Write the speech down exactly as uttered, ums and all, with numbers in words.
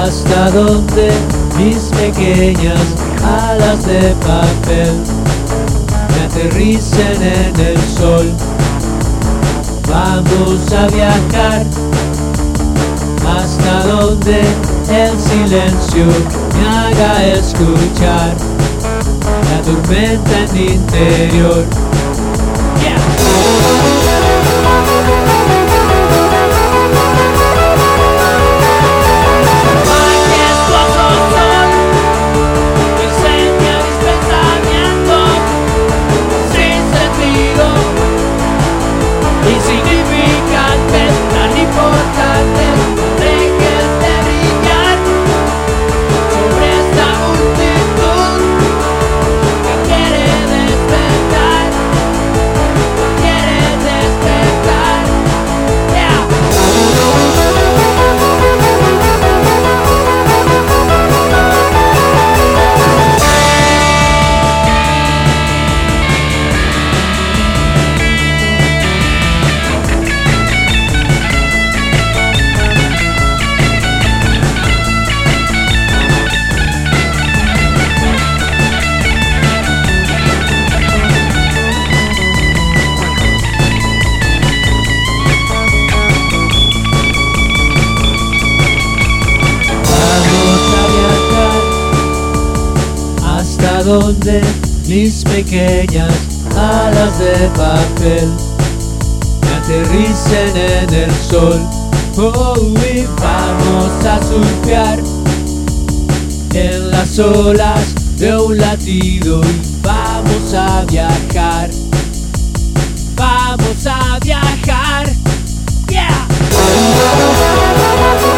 hasta donde mis pequeñas alas de papel me aterricen en el sol. Vamos a viajar hasta donde el silencio me haga escuchar la tormenta en mi interior. Yeah. Donde mis pequeñas alas de papel me aterricen en el sol. Oh, y vamos a surfear en las olas de un latido y vamos a viajar, vamos a viajar, yeah.